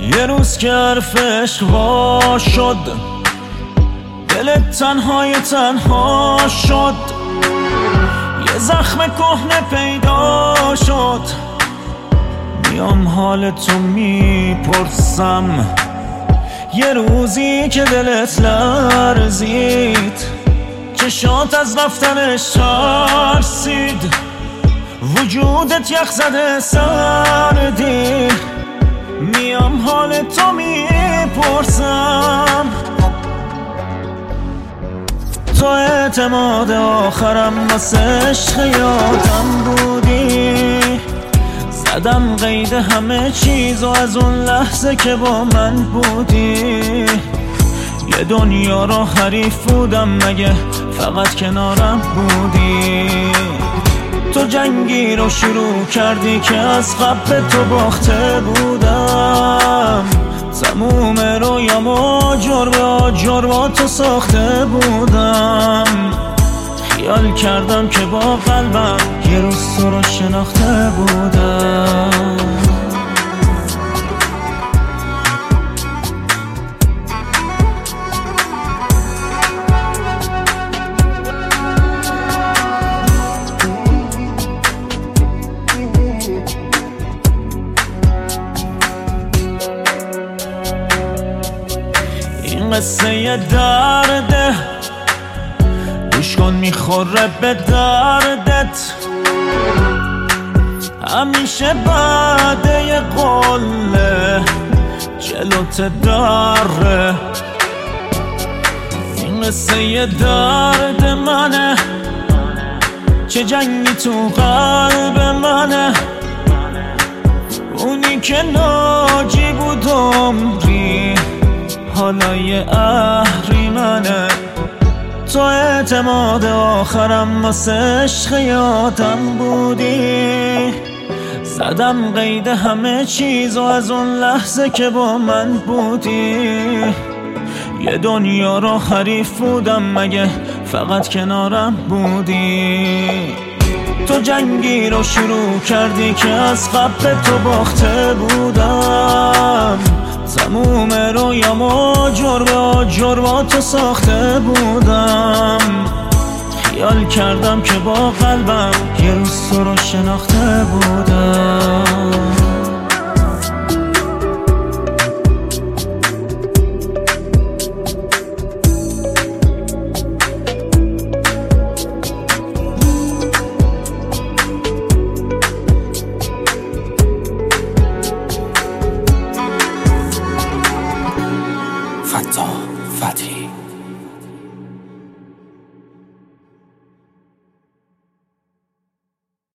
یه روز که حرف عشق وا شد، دلت تنها شد، یه زخم کهنه پیدا شد. میام حالتو میپرسم، یه روزی که دلت لرزید، چشات از رفتنش ترسید، وجودت یخ زده سردی. میام حالتو میپرسم، تو اعتماد آخرم واسه عشق یادم بودی. زدم قید همه چیز و از اون لحظه که با من بودی، یه دنیا رو حریف بودم مگه فقط کنارم بودی. تو جنگی رو شروع کردی که از قبل تو باخته بودم. تموم رویامو جور با تو ساخته بودم. خیال کردم که با قلبم یه روز تو رو شناخته بودم. این قصه یه درده، گوش کن میخوره به دردت. همیشه بعد یه قله جلوت داره. این قصه یه درد منه، چه جنگی تو قلب منه. اونی که ناجی بود عمری، حالا یه اهریمنه. تو اعتماد آخرم واسه عشق یادم بودی. زدم قید همه چیز و از اون لحظه که با من بودی، یه دنیا رو حریف بودم مگه فقط کنارم بودی. تو جنگی رو شروع کردی که از قبل تو باخته بودم. تموم رویامو جور با تو ساخته بودم. خیال کردم که با قلبم یه روز تو رو شناخته بودم. فتاح فتحی